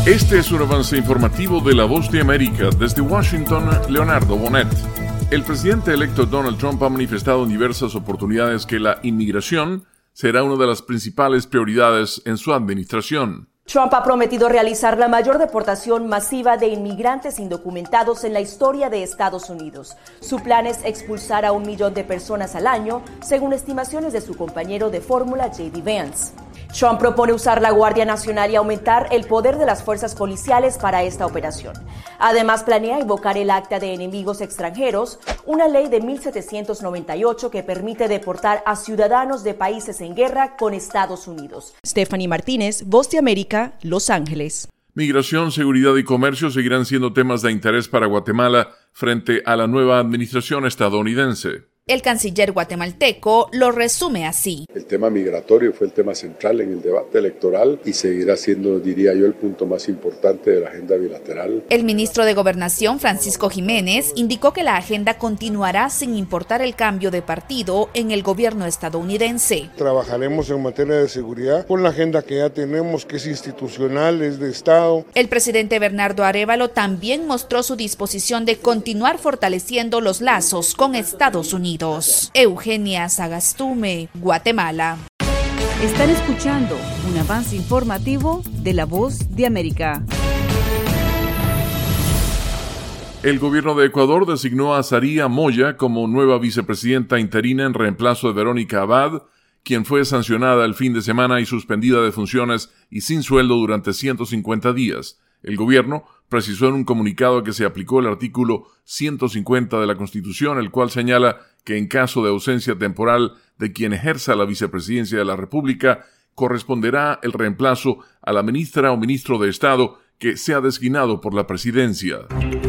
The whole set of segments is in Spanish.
Este es un avance informativo de La Voz de América. Desde Washington, Leonardo Bonet. El presidente electo Donald Trump ha manifestado en diversas oportunidades que la inmigración será una de las principales prioridades en su administración. Trump ha prometido realizar la mayor deportación masiva de inmigrantes indocumentados en la historia de Estados Unidos. Su plan es expulsar a 1 millón de personas al año, según estimaciones de su compañero de fórmula J.D. Vance. Trump propone usar la Guardia Nacional y aumentar el poder de las fuerzas policiales para esta operación. Además, planea invocar el Acta de Enemigos Extranjeros, una ley de 1798 que permite deportar a ciudadanos de países en guerra con Estados Unidos. Stephanie Martínez, Voz de América, Los Ángeles. Migración, seguridad y comercio seguirán siendo temas de interés para Guatemala frente a la nueva administración estadounidense. El canciller guatemalteco lo resume así. El tema migratorio fue el tema central en el debate electoral y seguirá siendo, diría yo, el punto más importante de la agenda bilateral. El ministro de Gobernación, Francisco Jiménez, indicó que la agenda continuará sin importar el cambio de partido en el gobierno estadounidense. Trabajaremos en materia de seguridad con la agenda que ya tenemos, que es institucional, es de Estado. El presidente Bernardo Arévalo también mostró su disposición de continuar fortaleciendo los lazos con Estados Unidos. Eugenia Sagastume, Guatemala. Están escuchando un avance informativo de La Voz de América. El gobierno de Ecuador designó a Saría Moya como nueva vicepresidenta interina en reemplazo de Verónica Abad, quien fue sancionada el fin de semana y suspendida de funciones y sin sueldo durante 150 días. El gobierno precisó en un comunicado que se aplicó el artículo 150 de la Constitución, el cual señala que en caso de ausencia temporal de quien ejerza la vicepresidencia de la República, corresponderá el reemplazo a la ministra o ministro de Estado que sea designado por la presidencia.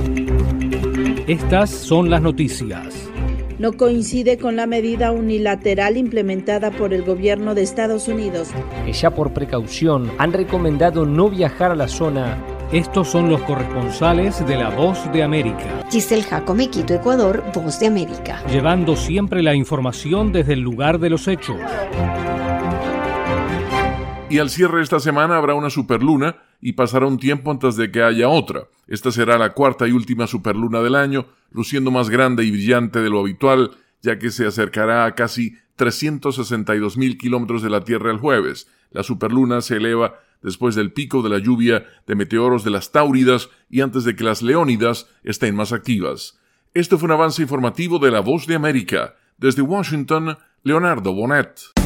Estas son las noticias. No coincide con la medida unilateral implementada por el gobierno de Estados Unidos, que ya por precaución han recomendado no viajar a la zona. Estos son los corresponsales de La Voz de América. Giselle Jacome, Quito, Ecuador, Voz de América. Llevando siempre la información desde el lugar de los hechos. Y al cierre de esta semana habrá una superluna y pasará un tiempo antes de que haya otra. Esta será la cuarta y última superluna del año, luciendo más grande y brillante de lo habitual, ya que se acercará a casi 362,000 kilómetros de la Tierra el jueves. La superluna se eleva después del pico de la lluvia de meteoros de las Táuridas y antes de que las Leónidas estén más activas. Este fue un avance informativo de La Voz de América. Desde Washington, Leonardo Bonet.